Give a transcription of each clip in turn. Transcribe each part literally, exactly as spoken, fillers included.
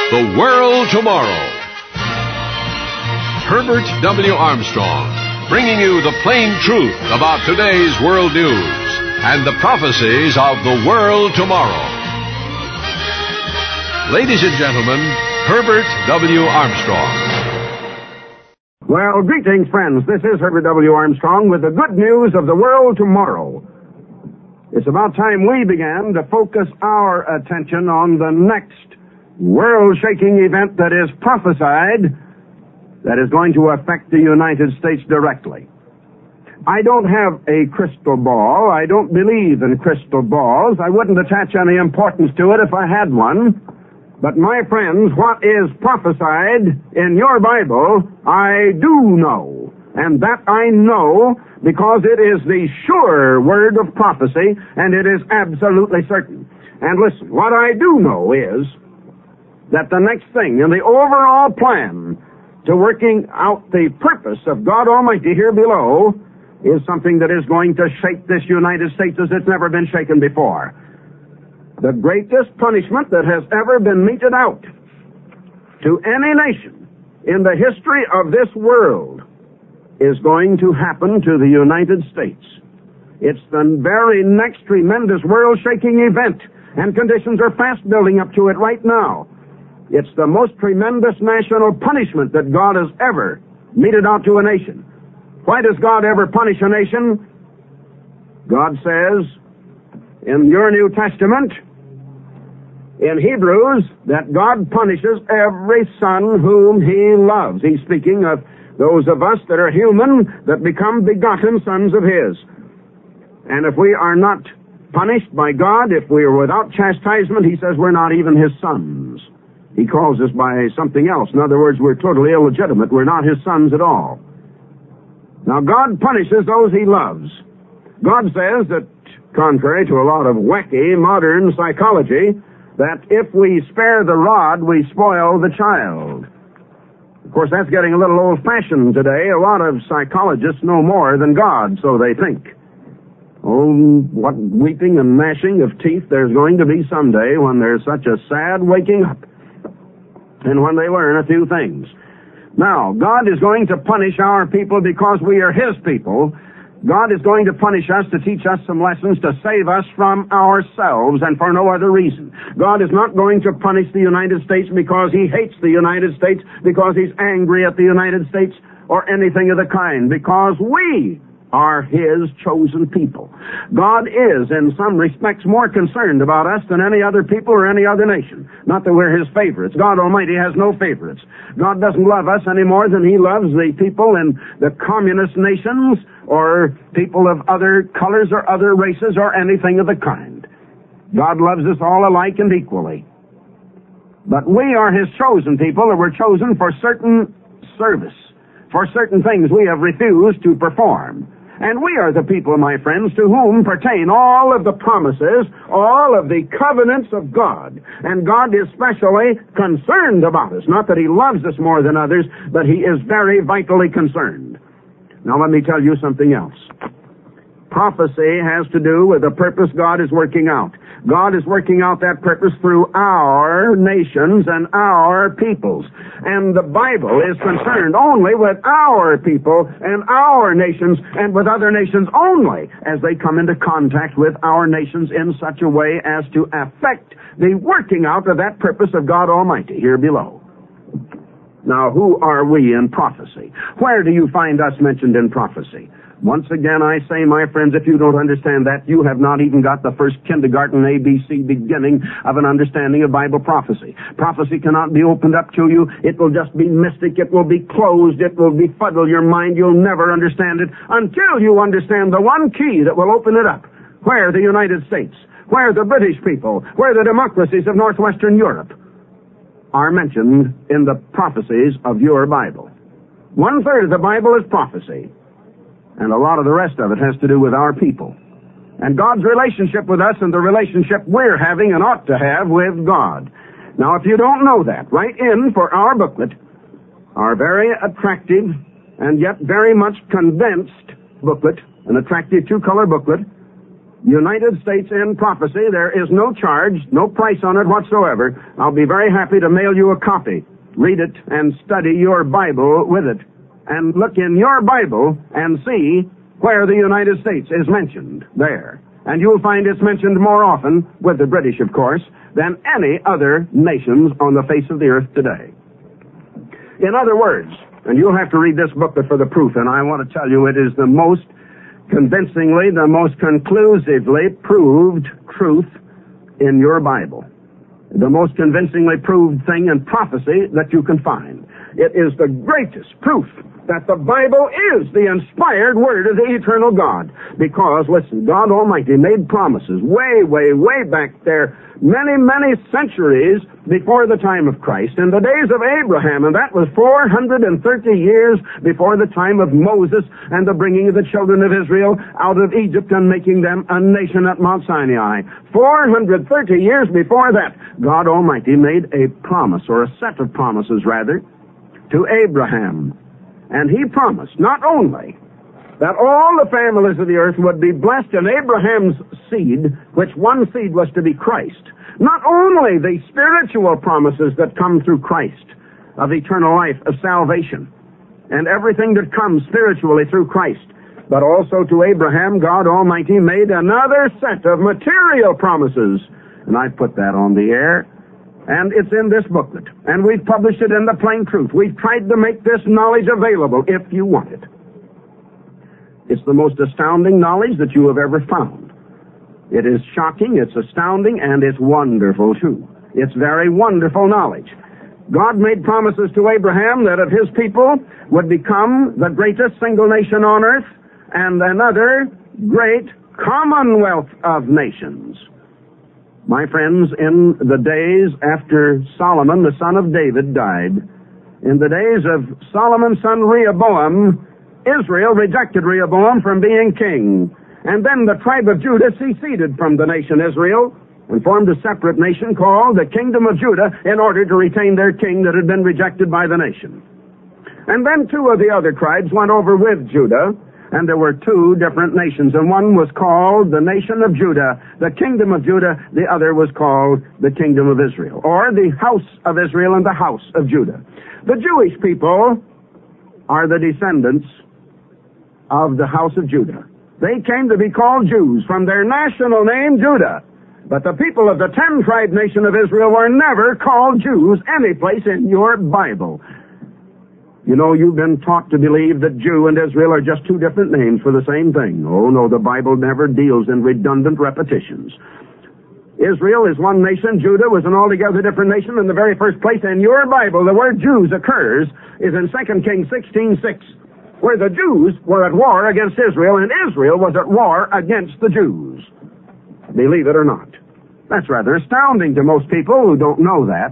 The World Tomorrow. Herbert W. Armstrong, bringing you the plain truth about today's world news and the prophecies of the world tomorrow. Ladies and gentlemen, Herbert W. Armstrong. Well, greetings, friends. This is Herbert W. Armstrong with the good news of the world tomorrow. It's about time we began to focus our attention on the next world-shaking event that is prophesied that is going to affect the United States directly. I don't have a crystal ball. I don't believe in crystal balls. I wouldn't attach any importance to it if I had one. But my friends, what is prophesied in your Bible, I do know. And that I know because it is the sure word of prophecy, and it is absolutely certain. And listen, what I do know is that the next thing in the overall plan to working out the purpose of God Almighty here below is something that is going to shake this United States as it's never been shaken before. The greatest punishment that has ever been meted out to any nation in the history of this world is going to happen to the United States. It's the very next tremendous world-shaking event, and conditions are fast building up to it right now. It's the most tremendous national punishment that God has ever meted out to a nation. Why does God ever punish a nation? God says in your New Testament, in Hebrews, that God punishes every son whom He loves. He's speaking of those of us that are human, that become begotten sons of His. And if we are not punished by God, if we are without chastisement, He says we're not even His sons. He calls us by something else. In other words, we're totally illegitimate. We're not His sons at all. Now, God punishes those He loves. God says that, contrary to a lot of wacky modern psychology, that if we spare the rod, we spoil the child. Of course, that's getting a little old-fashioned today. A lot of psychologists know more than God, so they think. Oh, what weeping and gnashing of teeth there's going to be someday when there's such a sad waking up, and when they learn a few things. Now, God is going to punish our people because we are His people. God is going to punish us to teach us some lessons to save us from ourselves and for no other reason. God is not going to punish the United States because He hates the United States, because He's angry at the United States, or anything of the kind, because we are His chosen people. God is, in some respects, more concerned about us than any other people or any other nation. Not that we're His favorites. God Almighty has no favorites. God doesn't love us any more than He loves the people in the communist nations or people of other colors or other races or anything of the kind. God loves us all alike and equally. But we are His chosen people, and we're chosen for certain service, for certain things we have refused to perform. And we are the people, my friends, to whom pertain all of the promises, all of the covenants of God. And God is specially concerned about us. Not that He loves us more than others, but He is very vitally concerned. Now let me tell you something else. Prophecy has to do with the purpose God is working out. God is working out that purpose through our nations and our peoples. And the Bible is concerned only with our people and our nations and with other nations only as they come into contact with our nations in such a way as to affect the working out of that purpose of God Almighty here below. Now, who are we in prophecy? Where do you find us mentioned in prophecy? Once again, I say, my friends, if you don't understand that, you have not even got the first kindergarten A B C beginning of an understanding of Bible prophecy. Prophecy cannot be opened up to you. It will just be mystic. It will be closed. It will befuddle your mind. You'll never understand it until you understand the one key that will open it up. Where the United States, where the British people, where the democracies of northwestern Europe are mentioned in the prophecies of your Bible. One third of the Bible is prophecy. And a lot of the rest of it has to do with our people. And God's relationship with us and the relationship we're having and ought to have with God. Now, if you don't know that, write in for our booklet, our very attractive and yet very much condensed booklet, an attractive two-color booklet, United States in Prophecy. There is no charge, no price on it whatsoever. I'll be very happy to mail you a copy. Read it and study your Bible with it. And look in your Bible and see where the United States is mentioned there. And you'll find it's mentioned more often, with the British, of course, than any other nations on the face of the earth today. In other words, and you'll have to read this booklet for the proof, and I want to tell you it is the most convincingly, the most conclusively proved truth in your Bible. The most convincingly proved thing in prophecy that you can find. It is the greatest proof that the Bible is the inspired word of the eternal God. Because, listen, God Almighty made promises way, way, way back there, many, many centuries before the time of Christ, in the days of Abraham, and that was four hundred thirty years before the time of Moses and the bringing of the children of Israel out of Egypt and making them a nation at Mount Sinai. four hundred thirty years before that, God Almighty made a promise, or a set of promises rather, to Abraham. And he promised not only that all the families of the earth would be blessed in Abraham's seed, which one seed was to be Christ. Not only the spiritual promises that come through Christ of eternal life, of salvation, and everything that comes spiritually through Christ, but also to Abraham, God Almighty made another set of material promises. And I put that on the air. And it's in this booklet. And we've published it in the Plain Truth. We've tried to make this knowledge available if you want it. It's the most astounding knowledge that you have ever found. It is shocking, it's astounding, and it's wonderful too. It's very wonderful knowledge. God made promises to Abraham that of his people would become the greatest single nation on earth and another great commonwealth of nations. My friends, in the days after Solomon, the son of David, died, in the days of Solomon's son Rehoboam, Israel rejected Rehoboam from being king. And then the tribe of Judah seceded from the nation Israel and formed a separate nation called the Kingdom of Judah in order to retain their king that had been rejected by the nation. And then two of the other tribes went over with Judah, and there were two different nations, and one was called the nation of Judah, the kingdom of Judah. The other was called the kingdom of Israel, or the house of Israel and the house of Judah. The Jewish people are the descendants of the house of Judah. They came to be called Jews from their national name, Judah. But the people of the ten-tribe nation of Israel were never called Jews any place in your Bible. You know, you've been taught to believe that Jew and Israel are just two different names for the same thing. Oh, no, the Bible never deals in redundant repetitions. Israel is one nation. Judah was an altogether different nation. In the very first place in your Bible, the word Jews occurs is in Second Kings sixteen six, where the Jews were at war against Israel, and Israel was at war against the Jews. Believe it or not. That's rather astounding to most people who don't know that.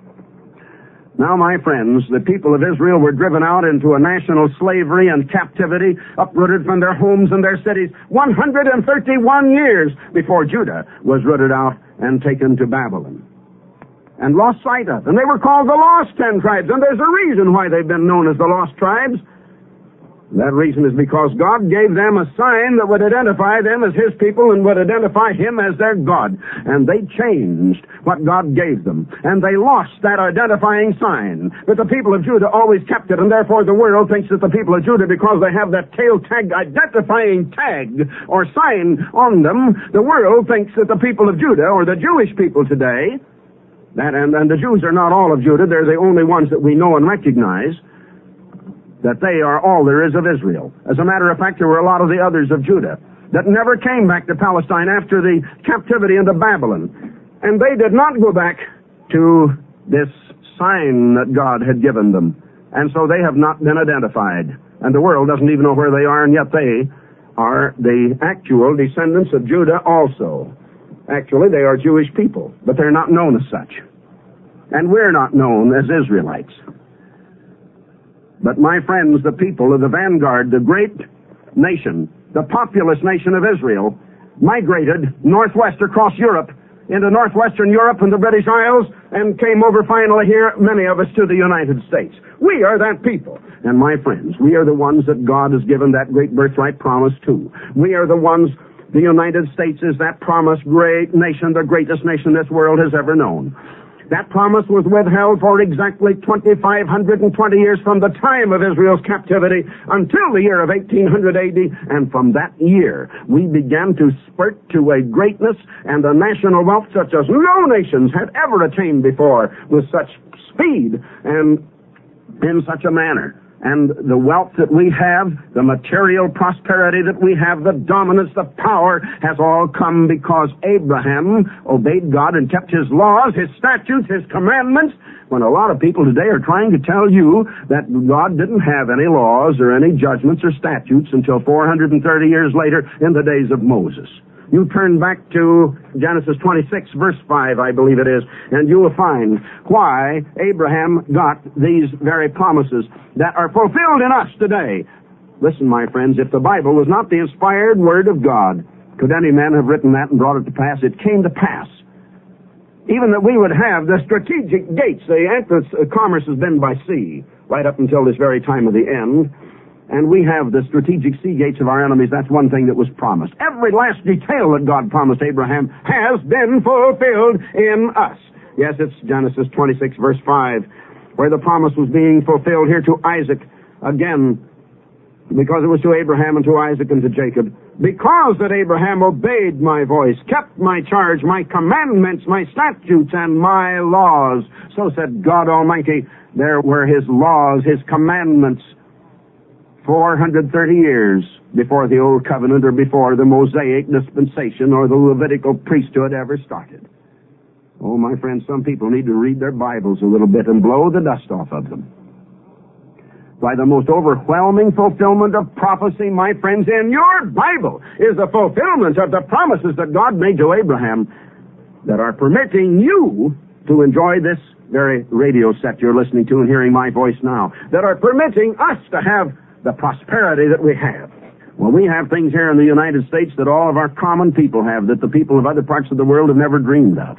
Now, my friends, the people of Israel were driven out into a national slavery and captivity, uprooted from their homes and their cities, one hundred thirty-one years before Judah was rooted out and taken to Babylon and lost sight of. And they were called the Lost Ten Tribes, and there's a reason why they've been known as the Lost Tribes. That reason is because God gave them a sign that would identify them as His people and would identify Him as their God. And they changed what God gave them. And they lost that identifying sign. But the people of Judah always kept it, and therefore the world thinks that the people of Judah, because they have that tail tag identifying tag or sign on them, the world thinks that the people of Judah, or the Jewish people today, that and, and the Jews are not all of Judah, they're the only ones that we know and recognize, that they are all there is of Israel. As a matter of fact, there were a lot of the others of Judah that never came back to Palestine after the captivity into Babylon. And they did not go back to this sign that God had given them. And so they have not been identified. And the world doesn't even know where they are, and yet they are the actual descendants of Judah also. Actually, they are Jewish people, but they're not known as such. And we're not known as Israelites. But my friends, the people of the vanguard, the great nation, the populous nation of Israel, migrated northwest across Europe, into northwestern Europe and the British Isles, and came over finally here, many of us, to the United States. We are that people. And my friends, we are the ones that God has given that great birthright promise to. We are the ones The United States is that promised great nation, the greatest nation this world has ever known. That promise was withheld for exactly two thousand five hundred twenty years from the time of Israel's captivity until the year of eighteen hundred A D. And from that year, we began to spurt to a greatness and a national wealth such as no nations had ever attained before, with such speed and in such a manner. And the wealth that we have, the material prosperity that we have, the dominance, the power, has all come because Abraham obeyed God and kept his laws, his statutes, his commandments, when a lot of people today are trying to tell you that God didn't have any laws or any judgments or statutes until four hundred thirty years later in the days of Moses. You turn back to Genesis twenty-six, verse five, I believe it is, and you will find why Abraham got these very promises that are fulfilled in us today. Listen, my friends, if the Bible was not the inspired Word of God, could any man have written that and brought it to pass? It came to pass. Even that we would have the strategic gates, the entrance, uh, commerce has been by sea, right up until this very time of the end. And we have the strategic sea gates of our enemies. That's one thing that was promised. Every last detail that God promised Abraham has been fulfilled in us. Yes, it's Genesis twenty-six, verse five, where the promise was being fulfilled here to Isaac again, because it was to Abraham and to Isaac and to Jacob. Because that Abraham obeyed my voice, kept my charge, my commandments, my statutes, and my laws. So said God Almighty, there were his laws, his commandments, four hundred thirty years before the Old Covenant or before the Mosaic dispensation or the Levitical priesthood ever started. Oh, my friends, some people need to read their Bibles a little bit and blow the dust off of them. By the most overwhelming fulfillment of prophecy, my friends, in your Bible is the fulfillment of the promises that God made to Abraham that are permitting you to enjoy this very radio set you're listening to and hearing my voice now, that are permitting us to have the prosperity that we have. Well, we have things here in the United States that all of our common people have, that the people of other parts of the world have never dreamed of.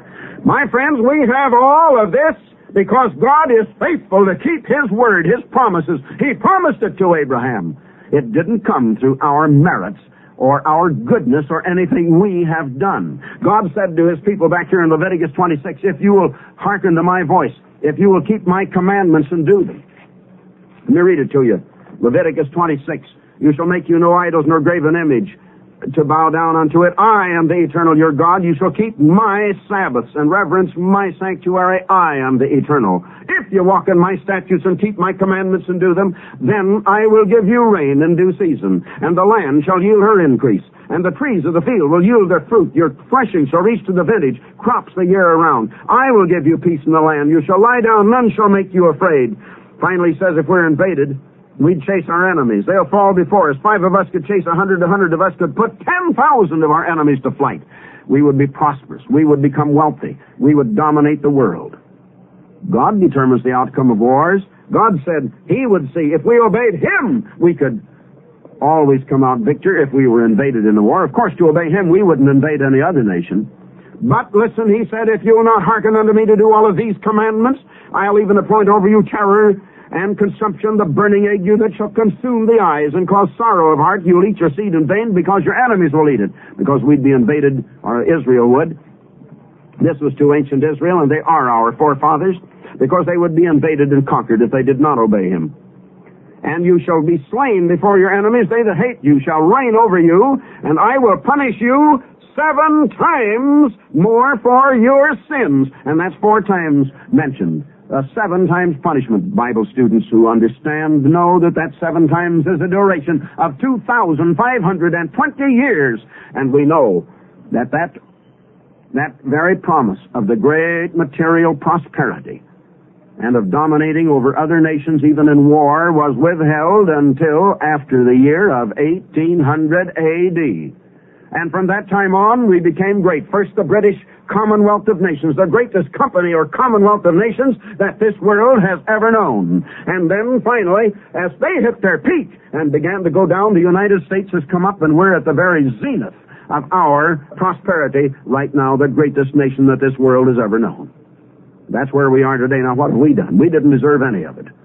My friends, we have all of this because God is faithful to keep his word, his promises. He promised it to Abraham. It didn't come through our merits or our goodness or anything we have done. God said to his people back here in Leviticus twenty-six, if you will hearken to my voice, if you will keep my commandments and do them. Let me read it to you. Leviticus twenty-six, you shall make you no idols nor graven image to bow down unto it. I am the eternal your God. You shall keep my Sabbaths and reverence my sanctuary. I am the eternal. If you walk in my statutes and keep my commandments and do them, then I will give you rain in due season, and the land shall yield her increase, and the trees of the field will yield their fruit. Your threshing shall reach to the vintage, crops the year around. I will give you peace in the land. You shall lie down, none shall make you afraid. Finally, he says, if we're invaded, we'd chase our enemies. They'll fall before us. Five of us could chase a hundred. A hundred of us could put ten thousand of our enemies to flight. We would be prosperous. We would become wealthy. We would dominate the world. God determines the outcome of wars. God said he would see. If we obeyed him, we could always come out victor if we were invaded in a war. Of course, to obey him, we wouldn't invade any other nation. But listen, he said, if you will not hearken unto me to do all of these commandments, I'll even appoint over you terror and consumption, the burning ague that shall consume the eyes and cause sorrow of heart. You'll eat your seed in vain because your enemies will eat it. Because we'd be invaded, or Israel would. This was to ancient Israel, and they are our forefathers, because they would be invaded and conquered if they did not obey him. And you shall be slain before your enemies. They that hate you shall reign over you, and I will punish you seven times more for your sins. And that's four times mentioned. Uh, seven times punishment. Bible students who understand know that that seven times is a duration of two thousand five hundred twenty years. And we know that that, that very promise of the great material prosperity and of dominating over other nations even in war was withheld until after the year of eighteen hundred A D. And from that time on, we became great. First, the British Commonwealth of Nations, the greatest company or Commonwealth of Nations that this world has ever known. And then, finally, as they hit their peak and began to go down, the United States has come up, and we're at the very zenith of our prosperity right now, the greatest nation that this world has ever known. That's where we are today. Now, what have we done? We didn't deserve any of it.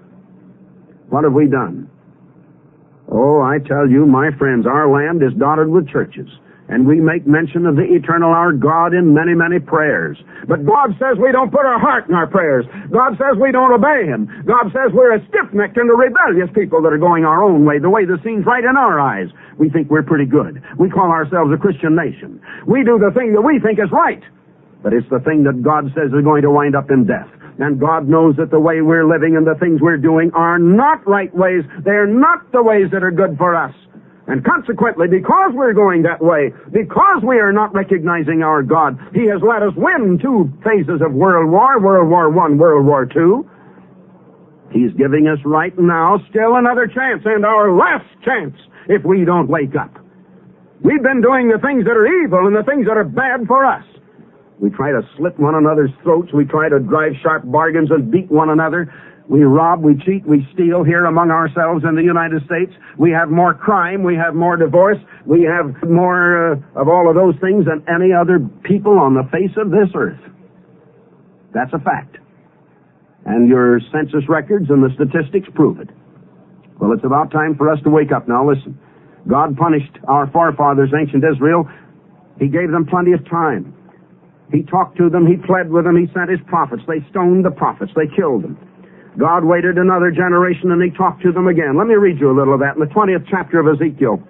What have we done? Oh, I tell you, my friends, our land is dotted with churches. And we make mention of the eternal our God in many, many prayers. But God says we don't put our heart in our prayers. God says we don't obey Him. God says we're a stiff-necked and a rebellious people that are going our own way, the way that seems right in our eyes. We think we're pretty good. We call ourselves a Christian nation. We do the thing that we think is right. But it's the thing that God says is going to wind up in death. And God knows that the way we're living and the things we're doing are not right ways. They're not the ways that are good for us. And consequently, because we're going that way, because we are not recognizing our God, He has let us win two phases of World War, World War One, World War Two. He's giving us right now still another chance, and our last chance, if we don't wake up. We've been doing the things that are evil and the things that are bad for us. We try to slit one another's throats. We try to drive sharp bargains and beat one another. We rob, we cheat, we steal here among ourselves in the United States. We have more crime, we have more divorce, we have more uh, of all of those things than any other people on the face of this earth. That's a fact. And your census records and the statistics prove it. Well, it's about time for us to wake up now. Listen, God punished our forefathers, ancient Israel. He gave them plenty of time. He talked to them, He pled with them, He sent His prophets. They stoned the prophets, they killed them. God waited another generation and He talked to them again. Let me read you a little of that in the twentieth chapter of Ezekiel.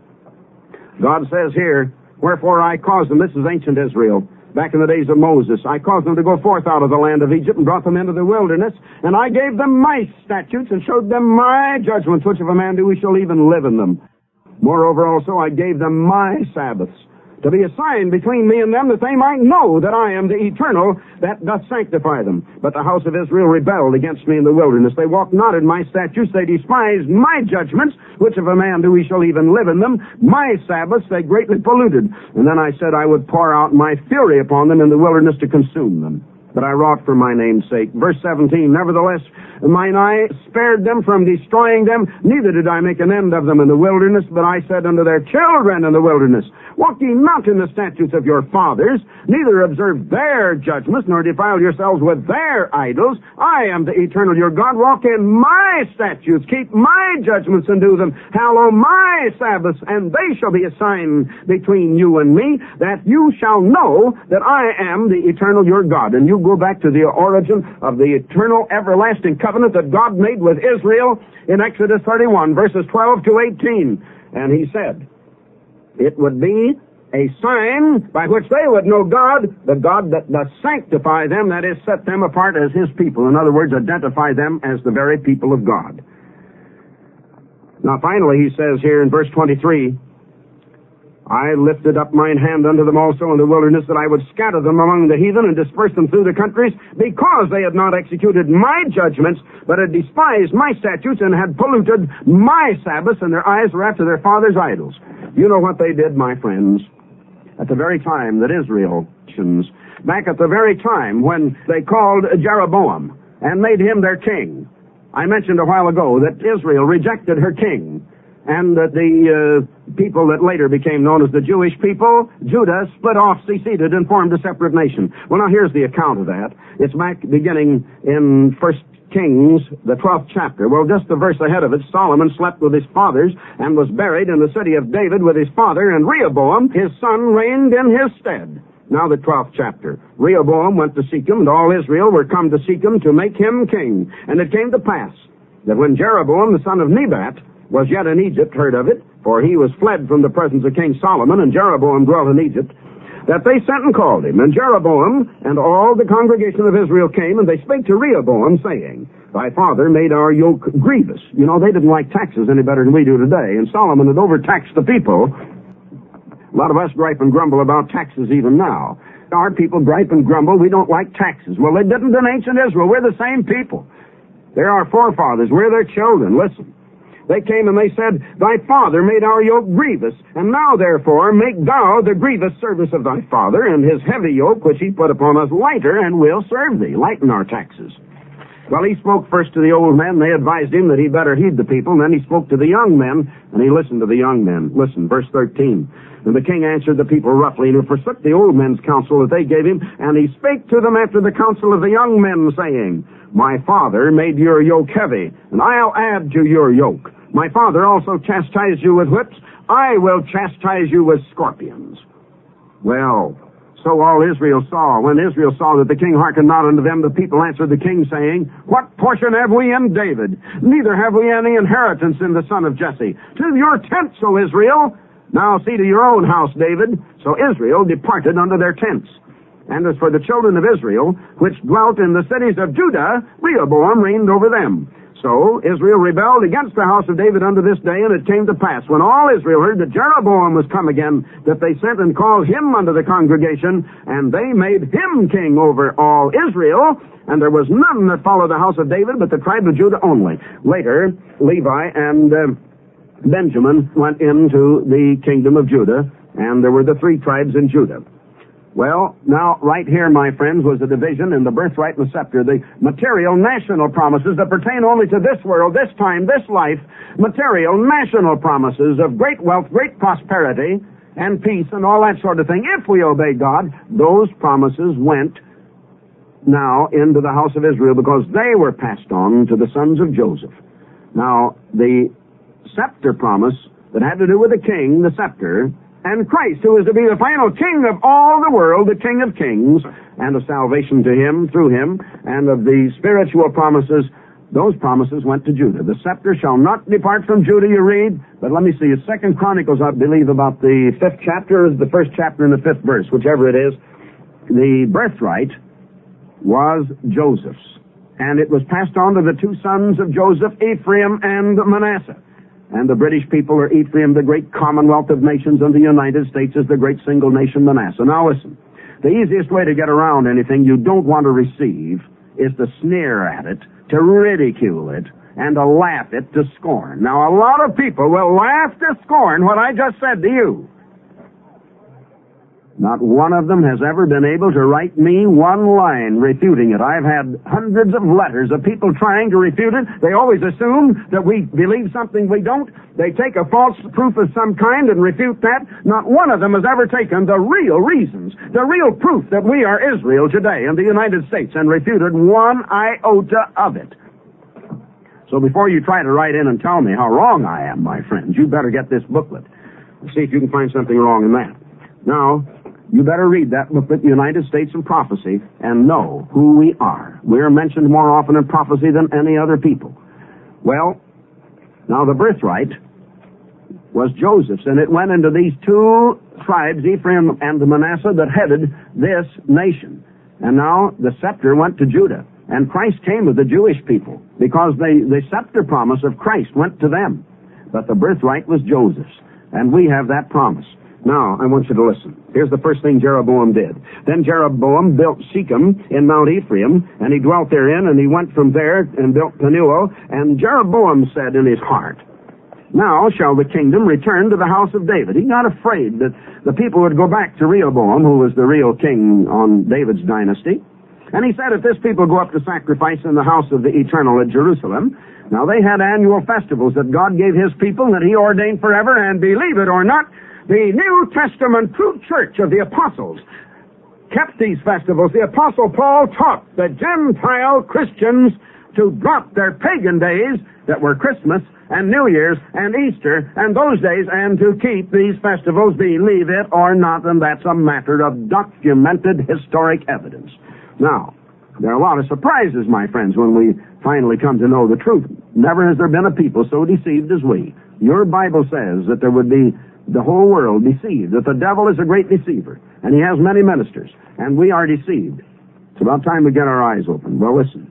God says here, wherefore I caused them, this is ancient Israel, back in the days of Moses, I caused them to go forth out of the land of Egypt and brought them into the wilderness, and I gave them my statutes and showed them my judgments, which if a man do, he shall even live in them. Moreover also I gave them my Sabbaths, to be a sign between me and them, that they might know that I am the eternal that doth sanctify them. But the house of Israel rebelled against me in the wilderness. They walked not in my statutes, they despised my judgments, which if a man do, he shall even live in them. My Sabbaths they greatly polluted. And then I said I would pour out my fury upon them in the wilderness to consume them. But I wrought for my name's sake. Verse seventeen, nevertheless, mine eye spared them from destroying them, neither did I make an end of them in the wilderness, but I said unto their children in the wilderness, walk ye not in the statutes of your fathers, neither observe their judgments, nor defile yourselves with their idols. I am the eternal your God. Walk in my statutes, keep my judgments and do them. Hallow my Sabbaths, and they shall be a sign between you and me, that you shall know that I am the eternal your God. And you go back to the origin of the eternal everlasting covenant that God made with Israel in Exodus thirty-one, verses twelve to eighteen. And He said, it would be a sign by which they would know God, the God that does sanctify them, that is, set them apart as His people. In other words, identify them as the very people of God. Now finally He says here in verse twenty-three, I lifted up mine hand unto them also in the wilderness, that I would scatter them among the heathen and disperse them through the countries, because they had not executed my judgments, but had despised my statutes and had polluted my Sabbaths, and their eyes were after their fathers' idols. You know what they did, my friends? At the very time that Israel, back at the very time when they called Jeroboam and made him their king. I mentioned a while ago that Israel rejected her king, and that the uh, people that later became known as the Jewish people, Judah, split off, seceded, and formed a separate nation. Well, now here's the account of that. It's back beginning in First Kings, the twelfth chapter. Well, just the verse ahead of it, Solomon slept with his fathers and was buried in the city of David with his father, and Rehoboam, his son, reigned in his stead. Now the twelfth chapter. Rehoboam went to Shechem, and all Israel were come to Shechem to make him king. And it came to pass that when Jeroboam, the son of Nebat, was yet in Egypt, heard of it, for he was fled from the presence of King Solomon, and Jeroboam dwelt in Egypt, that they sent and called him. And Jeroboam and all the congregation of Israel came, and they spake to Rehoboam, saying, thy father made our yoke grievous. You know, they didn't like taxes any better than we do today, and Solomon had overtaxed the people. A lot of us gripe and grumble about taxes even now. Our people gripe and grumble, we don't like taxes. Well, they didn't in ancient Israel. We're the same people. They're our forefathers. We're their children. Listen. They came and they said, thy father made our yoke grievous, and now therefore make thou the grievous service of thy father, and his heavy yoke which he put upon us lighter, and we'll serve thee. Lighten our taxes. Well, he spoke first to the old men. They advised him that he better heed the people, and then he spoke to the young men, and he listened to the young men. Listen, verse thirteen. And the king answered the people roughly, and he forsook the old men's counsel that they gave him, and he spake to them after the counsel of the young men, saying, my father made your yoke heavy, and I'll add to your yoke. My Father also chastised you with whips. I will chastise you with scorpions. Well, so all Israel saw. When Israel saw that the king hearkened not unto them, the people answered the king, saying, What portion have we in David? Neither have we any inheritance in the son of Jesse. To your tents, O Israel! Now see to your own house, David. So Israel departed unto their tents. And as for the children of Israel, which dwelt in the cities of Judah, Rehoboam reigned over them. So Israel rebelled against the house of David unto this day, and it came to pass, when all Israel heard that Jeroboam was come again, that they sent and called him unto the congregation, and they made him king over all Israel, and there was none that followed the house of David, but the tribe of Judah only. Later, Levi and uh, Benjamin went into the kingdom of Judah, and there were the three tribes in Judah. Well, now, right here, my friends, was a division in the birthright and the scepter, the material national promises that pertain only to this world, this time, this life, material national promises of great wealth, great prosperity, and peace, and all that sort of thing. If we obey God, those promises went now into the house of Israel because they were passed on to the sons of Joseph. Now, the scepter promise that had to do with the king, the scepter, and Christ, who is to be the final king of all the world, the King of kings, and of salvation to him, through him, and of the spiritual promises, those promises went to Judah. The scepter shall not depart from Judah, you read, but let me see, it's Second Chronicles, I believe, about the fifth chapter, the first chapter and the fifth verse, whichever it is. The birthright was Joseph's, and it was passed on to the two sons of Joseph, Ephraim and Manasseh. And the British people are Ephraim, the great commonwealth of nations, and the United States is the great single nation, Manasseh. Now listen, the easiest way to get around anything you don't want to receive is to sneer at it, to ridicule it, and to laugh it to scorn. Now a lot of people will laugh to scorn what I just said to you. Not one of them has ever been able to write me one line refuting it. I've had hundreds of letters of people trying to refute it. They always assume that we believe something we don't. They take a false proof of some kind and refute that. Not one of them has ever taken the real reasons, the real proof that we are Israel today in the United States and refuted one iota of it. So before you try to write in and tell me how wrong I am, my friends, you better get this booklet and see if you can find something wrong in that. Now, you better read that booklet, United States and Prophecy, and know who we are. We're mentioned more often in prophecy than any other people. Well, now the birthright was Joseph's, and it went into these two tribes, Ephraim and Manasseh, that headed this nation. And now the scepter went to Judah, and Christ came with the Jewish people, because the, the scepter promise of Christ went to them. But the birthright was Joseph's, and we have that promise. Now, I want you to listen. Here's the first thing Jeroboam did. Then Jeroboam built Shechem in Mount Ephraim, and he dwelt therein, and he went from there and built Penuel. And Jeroboam said in his heart, Now shall the kingdom return to the house of David. He got afraid that the people would go back to Rehoboam, who was the real king on David's dynasty. And he said, if this people go up to sacrifice in the house of the Eternal at Jerusalem, now they had annual festivals that God gave his people that he ordained forever, and believe it or not, the New Testament true church of the apostles kept these festivals. The apostle Paul taught the Gentile Christians to drop their pagan days that were Christmas and New Year's and Easter and those days, and to keep these festivals, believe it or not, and that's a matter of documented historic evidence. Now, there are a lot of surprises, my friends, when we finally come to know the truth. Never has there been a people so deceived as we. Your Bible says that there would be the whole world deceived, that the devil is a great deceiver, and he has many ministers, and we are deceived. It's about time we get our eyes open. Well, listen.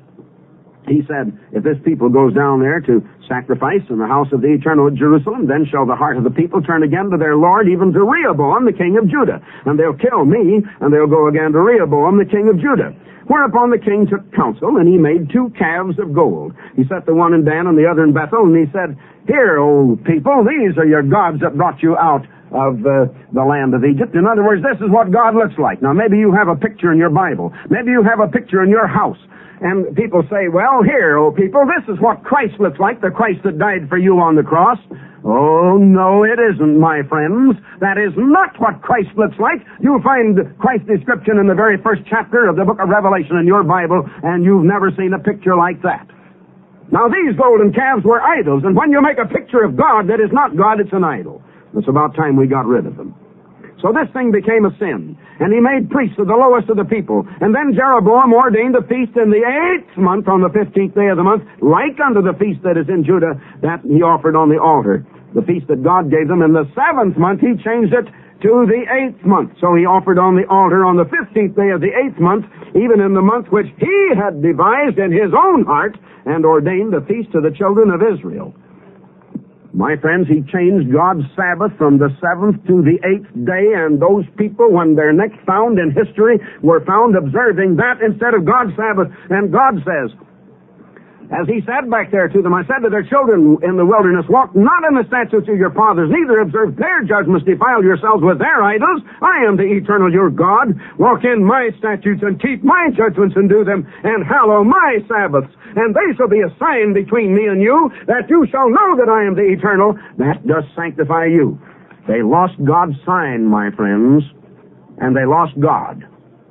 He said, if this people goes down there to sacrifice in the house of the Eternal at Jerusalem, then shall the heart of the people turn again to their Lord, even to Rehoboam, the king of Judah. And they'll kill me, and they'll go again to Rehoboam, the king of Judah. Whereupon the king took counsel, and he made two calves of gold. He set the one in Dan and the other in Bethel, and he said, Here, O people, these are your gods that brought you out of uh, the land of Egypt. In other words, this is what God looks like. Now, maybe you have a picture in your Bible. Maybe you have a picture in your house. And people say, well, here, O people, this is what Christ looks like, the Christ that died for you on the cross. Oh, no, it isn't, my friends. That is not what Christ looks like. You'll find Christ's description in the very first chapter of the book of Revelation in your Bible, and you've never seen a picture like that. Now, these golden calves were idols, and when you make a picture of God that is not God, it's an idol. It's about time we got rid of them. So this thing became a sin, and he made priests of the lowest of the people. And then Jeroboam ordained a feast in the eighth month, on the fifteenth day of the month, like unto the feast that is in Judah, that he offered on the altar, the feast that God gave them. In the seventh month, he changed it to the eighth month. So he offered on the altar on the fifteenth day of the eighth month, even in the month which he had devised in his own heart, and ordained a feast to the children of Israel. My friends, he changed God's Sabbath from the seventh to the eighth day, and those people, when they're next found in history, were found observing that instead of God's Sabbath. And God says, as he said back there to them, I said to their children in the wilderness, walk not in the statutes of your fathers, neither observe their judgments, defile yourselves with their idols. I am the eternal your God. Walk in my statutes and keep my judgments and do them, and hallow my Sabbaths. And they shall be a sign between me and you, that you shall know that I am the eternal, that does sanctify you. They lost God's sign, my friends, and they lost God.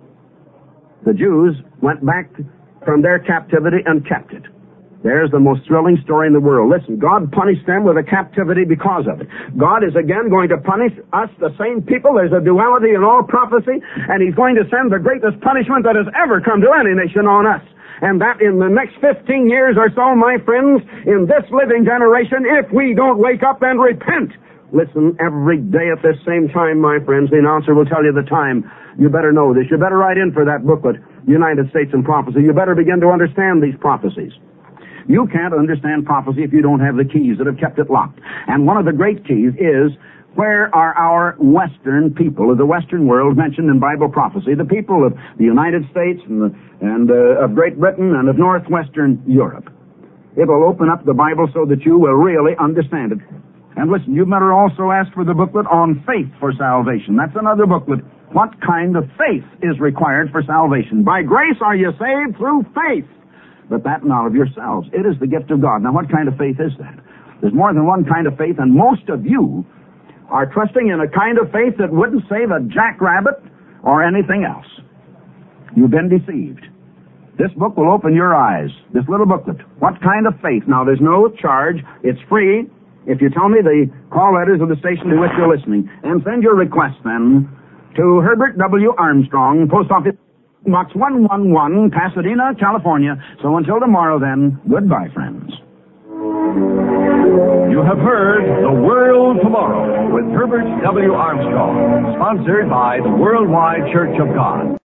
The Jews went back from their captivity and kept it. There's the most thrilling story in the world. Listen, God punished them with a captivity because of it. God is again going to punish us, the same people. There's a duality in all prophecy, and he's going to send the greatest punishment that has ever come to any nation on us. And that in the next fifteen years or so, my friends, in this living generation, if we don't wake up and repent. Listen, every day at this same time, my friends, the announcer will tell you the time. You better know this. You better write in for that booklet, United States in Prophecy. You better begin to understand these prophecies. You can't understand prophecy if you don't have the keys that have kept it locked. And one of the great keys is, where are our Western people of the Western world mentioned in Bible prophecy? The people of the United States and, the, and uh, of Great Britain and of Northwestern Europe. It will open up the Bible so that you will really understand it. And listen, you better also ask for the booklet on faith for salvation. That's another booklet. What kind of faith is required for salvation? By grace are you saved through faith, but that not of yourselves. It is the gift of God. Now, what kind of faith is that? There's more than one kind of faith, and most of you are trusting in a kind of faith that wouldn't save a jackrabbit or anything else. You've been deceived. This book will open your eyes. This little booklet. What kind of faith? Now, there's no charge. It's free. If you tell me the call letters of the station to which you're listening, and send your request then to Herbert W. Armstrong, Post Office Box one one one, Pasadena, California. So until tomorrow then, goodbye, friends. You have heard The World Tomorrow with Herbert W. Armstrong, sponsored by the Worldwide Church of God.